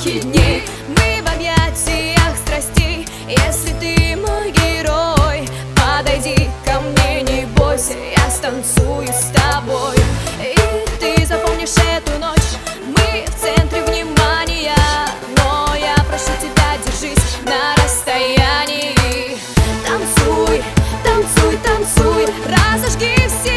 одиноких дней. Мы в объятиях страстей. Если ты мой герой, подойди ко мне, не бойся, я станцую с тобой. И ты запомнишь эту ночь, мы в центре внимания, но я прошу тебя, держись на расстоянии. Танцуй, танцуй, танцуй, разожги все